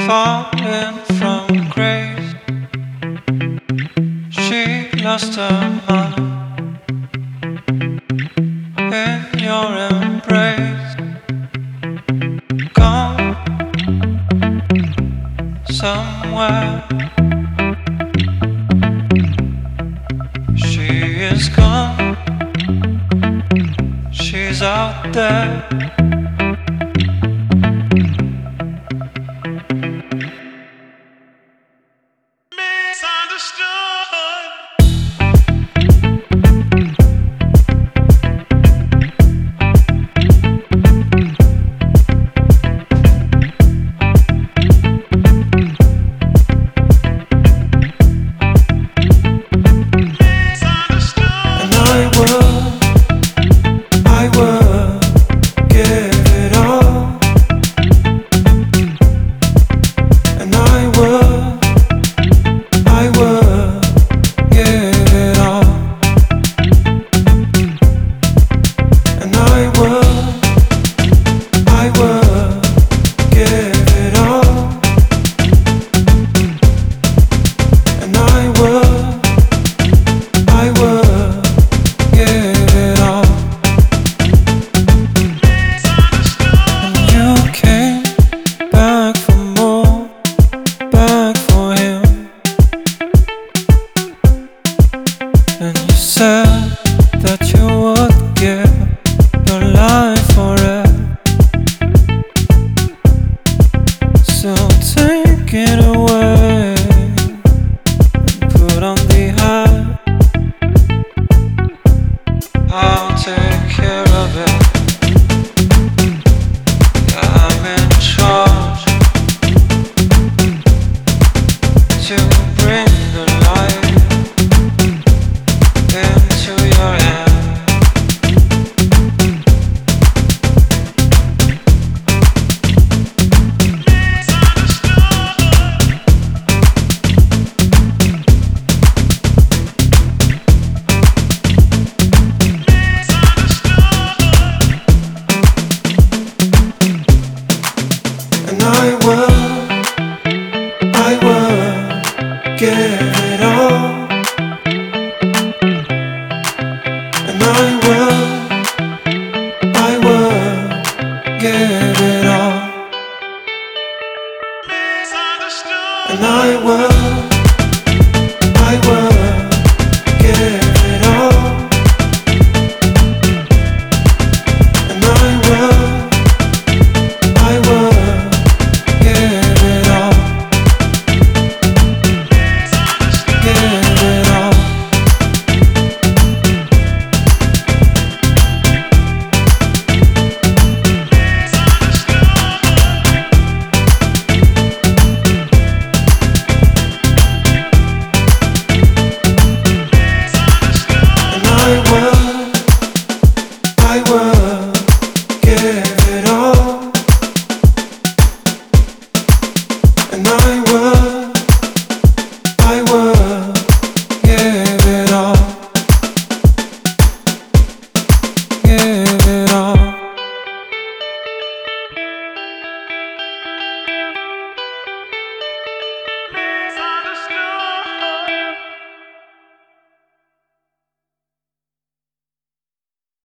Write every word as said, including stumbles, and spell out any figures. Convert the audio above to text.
falling from grace. She lost her mind in your embrace. Gone somewhere. She is gone. She's out there. And you said that you would give your life for it. So take it away and put on the high. I'll take care of it. I'm in charge to bring the light into your hand. And I will, I will give it all. And I will, I will give it all. And I will